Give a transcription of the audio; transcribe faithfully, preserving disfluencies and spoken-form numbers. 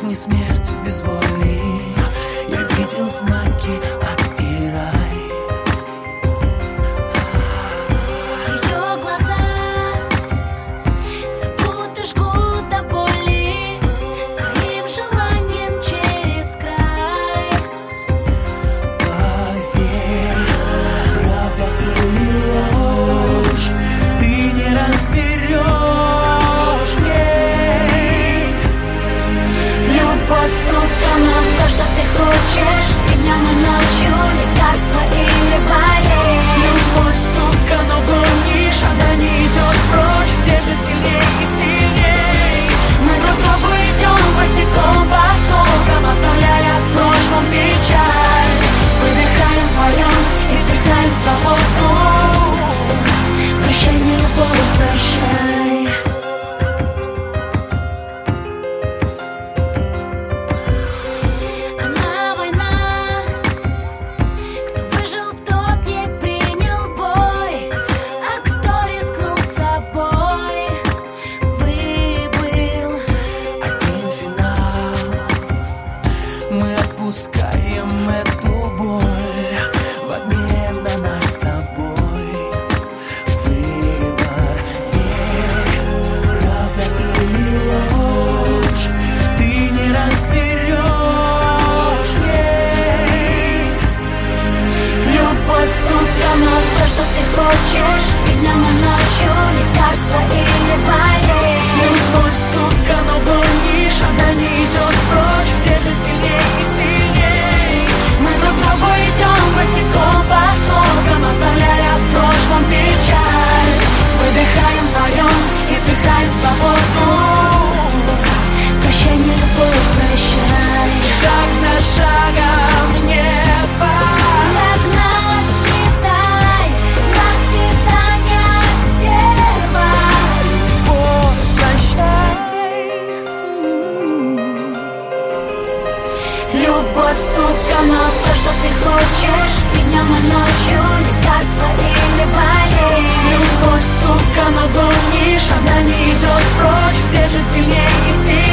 не смерть без воли. Я видел знаки ад и рай. Ее глаза зовут и жгут до боли своим желанием через край. Поверь, правда или ложь, ты не разберешь в ней. Любовь, сука, но то, что ты хочешь, и днем, и ночью, лекарство или болезнь. Любовь, сука, но гонишь, она не идет прочь, держит сильней и сильней. Мы друг другу идем босиком по стокам, оставляя в прошлом печаль. Выдыхаем вдвоем и вдыхаем свободу. Прощай, не любовь, прощай. Она война, кто выжил, тот не принял бой, а кто рискнул собой, выбыл. Один финал, мы отпускаем эту боль в обмен на наш с тобой выбор. Верь, правда или ложь, ты не разберешь в ней. Любовь, сука, но то, что ты хочешь, и днем, и ночью, лекарство или болезнь. Любовь, сука, но гонишь, она не идет прочь, держит сильней и сильней. Мы друг другу идем босиком по стокам, оставляя в прошлом печаль. Выдыхаем вдвоем и вдыхаем свободу. Прощай, не любовь, прощай. Шаг за шагом небо. Нагнать, светай, на свидание, стерва. Любовь, прощай. Любовь, сука, но то, что ты хочешь, и днем, и ночью, лекарство или болезнь. Любовь, сука, но гонишь, она не идет прочь, держит сильней и сильней.